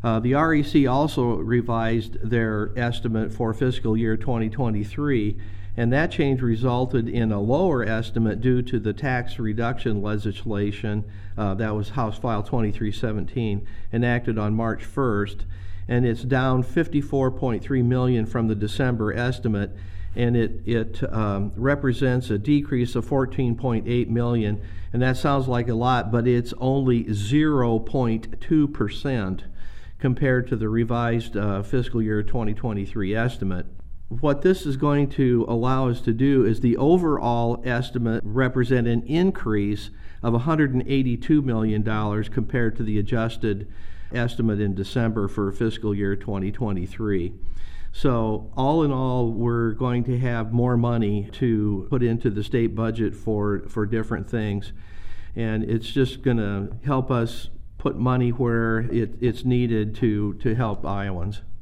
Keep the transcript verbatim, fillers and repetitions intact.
Uh, the R E C also revised their estimate for fiscal year twenty twenty-three, and that change resulted in a lower estimate due to the tax reduction legislation, uh, that was House File twenty-three seventeen, enacted on March first, and it's down fifty-four point three million dollars from the December estimate, and it, it um, represents a decrease of fourteen point eight million dollars, and that sounds like a lot, but it's only zero point two percent compared to the revised uh, fiscal year twenty twenty-three estimate. What this is going to allow us to do is the overall estimate represent an increase of one hundred eighty-two million dollars compared to the adjusted estimate in December for fiscal year twenty twenty-three. So all in all, we're going to have more money to put into the state budget for, for different things, and it's just going to help us put money where it, it's needed to, to help Iowans.